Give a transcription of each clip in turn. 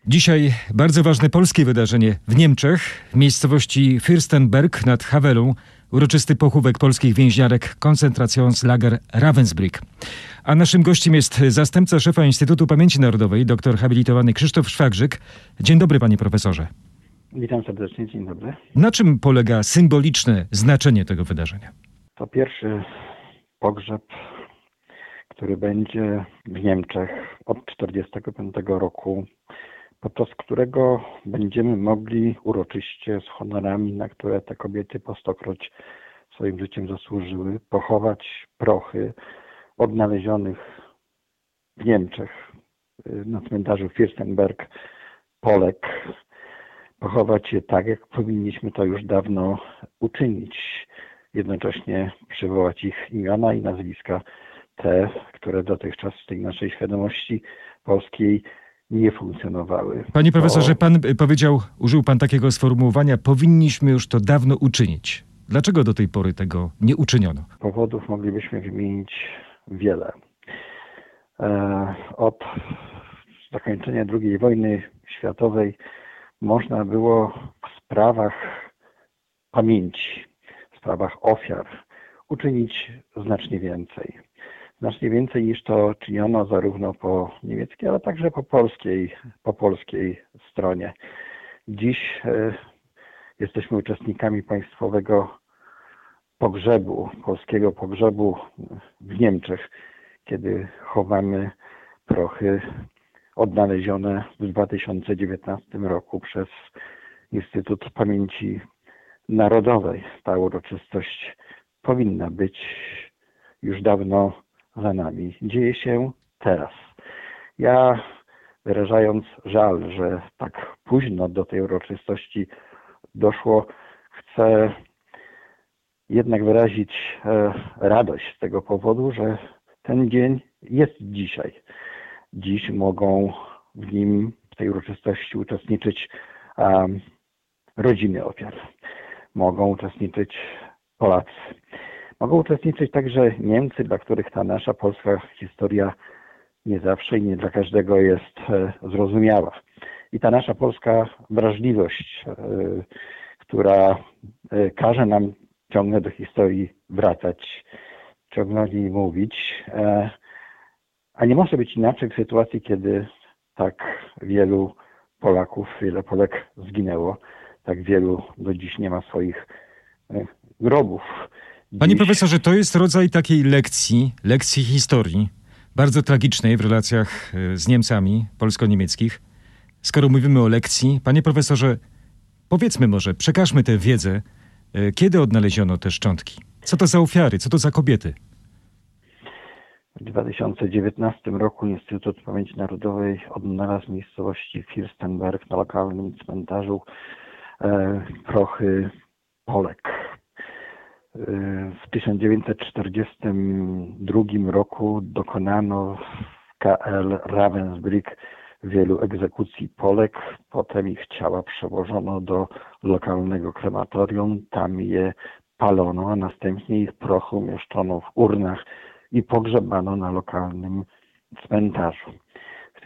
Dzisiaj bardzo ważne polskie wydarzenie w Niemczech, w miejscowości Fürstenberg nad Havelą, uroczysty pochówek polskich więźniarek Konzentrationslager Ravensbrück. A naszym gościem jest zastępca szefa Instytutu Pamięci Narodowej, doktor habilitowany Krzysztof Szwagrzyk. Dzień dobry, panie profesorze. Witam serdecznie, dzień dobry. Na czym polega symboliczne znaczenie tego wydarzenia? To pierwszy pogrzeb, który będzie w Niemczech od 1945 roku, podczas którego będziemy mogli uroczyście z honorami, na które te kobiety po stokroć swoim życiem zasłużyły, pochować prochy odnalezionych w Niemczech na cmentarzu Fürstenberg Polek. Pochować je tak, jak powinniśmy to już dawno uczynić. Jednocześnie przywołać ich imiona i nazwiska, te, które dotychczas w tej naszej świadomości polskiej nie funkcjonowały. Panie profesorze, pan powiedział, użył pan takiego sformułowania, powinniśmy już to dawno uczynić. Dlaczego do tej pory tego nie uczyniono? Powodów moglibyśmy wymienić wiele. Od zakończenia II wojny światowej można było w sprawach pamięci, w sprawach ofiar uczynić znacznie więcej. Znacznie więcej niż to czyniono zarówno po niemieckiej, ale także po polskiej stronie. Dziś jesteśmy uczestnikami państwowego pogrzebu, polskiego pogrzebu w Niemczech, kiedy chowamy prochy odnalezione w 2019 roku przez Instytut Pamięci Narodowej. Ta uroczystość powinna być już dawno za nami. Dzieje się teraz. Ja, wyrażając żal, że tak późno do tej uroczystości doszło, chcę jednak wyrazić radość z tego powodu, że ten dzień jest dzisiaj. Dziś mogą w tej uroczystości uczestniczyć rodziny ofiar. Mogą uczestniczyć Polacy. Mogą uczestniczyć także Niemcy, dla których ta nasza polska historia nie zawsze i nie dla każdego jest zrozumiała. I ta nasza polska wrażliwość, która każe nam ciągle do historii wracać, ciągle o niej mówić, a nie może być inaczej w sytuacji, kiedy tak wielu Polaków, wiele Polek zginęło, tak wielu do dziś nie ma swoich grobów. Panie profesorze, to jest rodzaj takiej lekcji historii, bardzo tragicznej w relacjach z Niemcami, polsko-niemieckich. Skoro mówimy o lekcji, panie profesorze, powiedzmy może, przekażmy tę wiedzę, kiedy odnaleziono te szczątki? Co to za ofiary, co to za kobiety? W 2019 roku Instytut Pamięci Narodowej odnalazł w miejscowości Fürstenberg na lokalnym cmentarzu prochy Polek. W 1942 roku dokonano w KL Ravensbrück wielu egzekucji Polek. Potem ich ciała przewożono do lokalnego krematorium. Tam je palono, a następnie ich prochy umieszczono w urnach i pogrzebano na lokalnym cmentarzu. W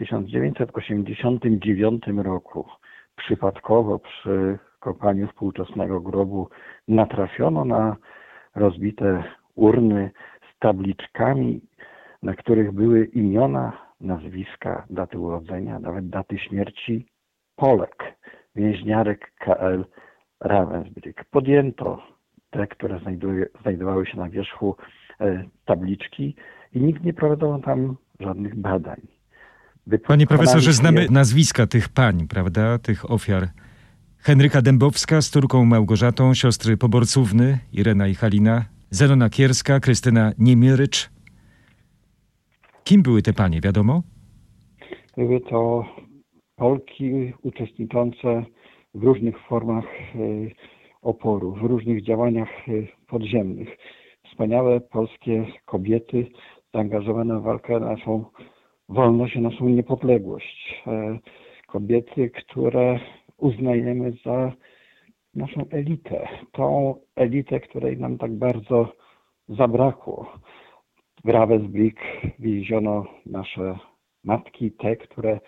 1989 roku przypadkowo przy kopaniu współczesnego grobu natrafiono na rozbite urny z tabliczkami, na których były imiona, nazwiska, daty urodzenia, nawet daty śmierci Polek, więźniarek KL Ravensbrück. Podjęto te, które znajdowały się na wierzchu tabliczki i nikt nie prowadził tam żadnych badań. Panie profesorze, znamy nazwiska tych pań, prawda, tych ofiar. Henryka Dębowska z córką Małgorzatą, siostry Poborcówny, Irena i Halina, Zenona Kierska, Krystyna Niemirycz. Kim były te panie, wiadomo? Były to Polki uczestniczące w różnych formach oporu, w różnych działaniach podziemnych. Wspaniałe polskie kobiety zaangażowane w walkę o naszą wolność i naszą niepodległość. Kobiety, które uznajemy za naszą elitę. Tą elitę, której nam tak bardzo zabrakło. W Ravensbrück więziono nasze matki, te, które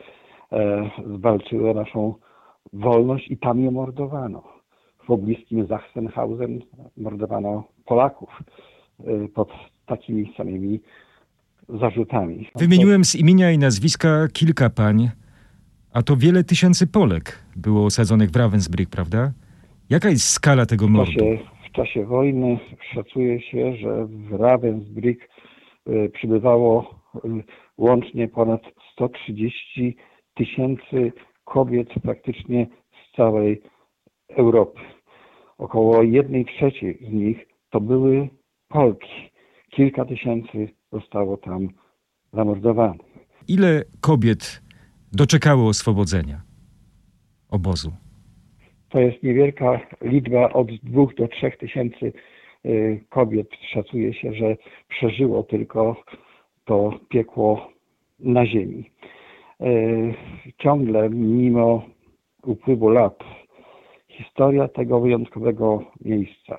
walczyły o naszą wolność i tam je mordowano. W pobliskim Sachsenhausen mordowano Polaków pod takimi samymi zarzutami. Wymieniłem z imienia i nazwiska kilka pań, a to wiele tysięcy Polek było osadzonych w Ravensbrück, prawda? Jaka jest skala tego mordu? W czasie wojny szacuje się, że w Ravensbrück przybywało łącznie ponad 130 tysięcy kobiet praktycznie z całej Europy. Około 1/3 z nich to były Polki. Kilka tysięcy zostało tam zamordowanych. Ile kobiet doczekało oswobodzenia obozu? To jest niewielka liczba, od 2 do 3 tysięcy kobiet. Szacuje się, że przeżyło tylko to piekło na ziemi. Ciągle, mimo upływu lat, historia tego wyjątkowego miejsca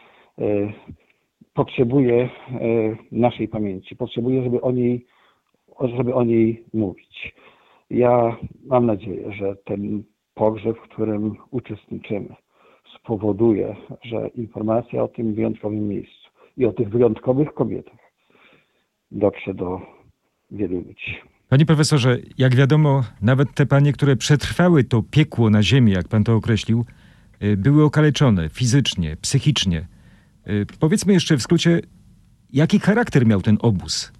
potrzebuje naszej pamięci, potrzebuje, żeby o niej mówić. Ja mam nadzieję, że ten pogrzeb, w którym uczestniczymy, spowoduje, że informacja o tym wyjątkowym miejscu i o tych wyjątkowych kobietach dotrze do wielu ludzi. Panie profesorze, jak wiadomo, nawet te panie, które przetrwały to piekło na ziemi, jak pan to określił, były okaleczone fizycznie, psychicznie. Powiedzmy jeszcze w skrócie, jaki charakter miał ten obóz?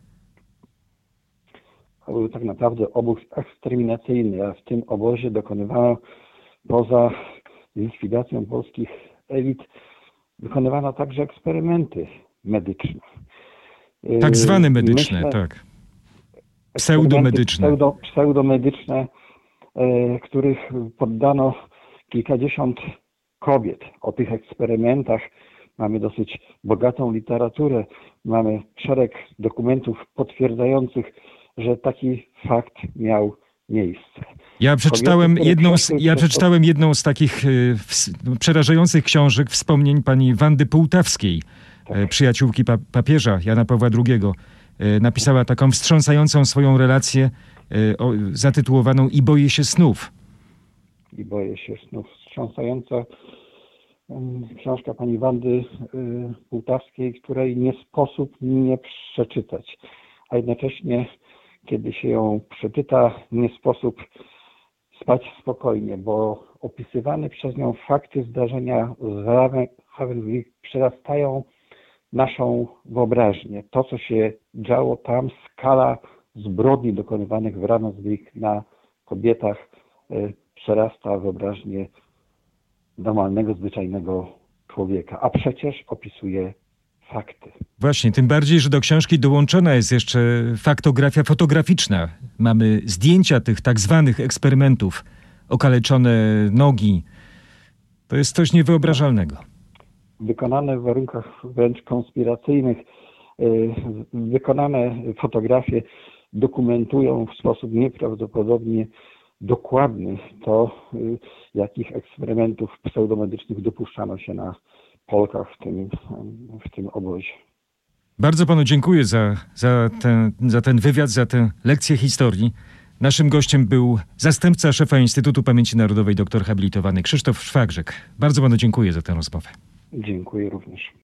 To był tak naprawdę obóz eksterminacyjny, a w tym obozie dokonywano, poza likwidacją polskich elit, wykonywano także eksperymenty medyczne. Tak zwane medyczne, tak. Pseudomedyczne. Pseudomedyczne, których poddano kilkadziesiąt kobiet. O tych eksperymentach mamy dosyć bogatą literaturę, mamy szereg dokumentów potwierdzających, że taki fakt miał miejsce. Ja przeczytałem jedną z takich przerażających książek, wspomnień pani Wandy Połtawskiej, tak, przyjaciółki papieża Jana Pawła II. Napisała taką wstrząsającą swoją relację zatytułowaną "I boję się snów". I boję się snów. Wstrząsająca książka pani Wandy Połtawskiej, której nie sposób nie przeczytać, a jednocześnie, kiedy się ją przeczyta, nie sposób spać spokojnie, bo opisywane przez nią fakty zdarzenia z Ravensbrück przerastają naszą wyobraźnię. To, co się działo tam, skala zbrodni dokonywanych w Ravensbrück na kobietach przerasta wyobraźnię normalnego, zwyczajnego człowieka, a przecież opisuje fakty. Właśnie, tym bardziej, że do książki dołączona jest jeszcze faktografia fotograficzna. Mamy zdjęcia tych tak zwanych eksperymentów, okaleczone nogi. To jest coś niewyobrażalnego. Wykonane w warunkach wręcz konspiracyjnych, wykonane fotografie dokumentują w sposób nieprawdopodobnie dokładny to, jakich eksperymentów pseudomedycznych dopuszczano się na Polkach w tym obozie. Bardzo panu dziękuję za ten wywiad, za tę lekcję historii. Naszym gościem był zastępca szefa Instytutu Pamięci Narodowej, doktor habilitowany Krzysztof Szwagrzek. Bardzo panu dziękuję za tę rozmowę. Dziękuję również.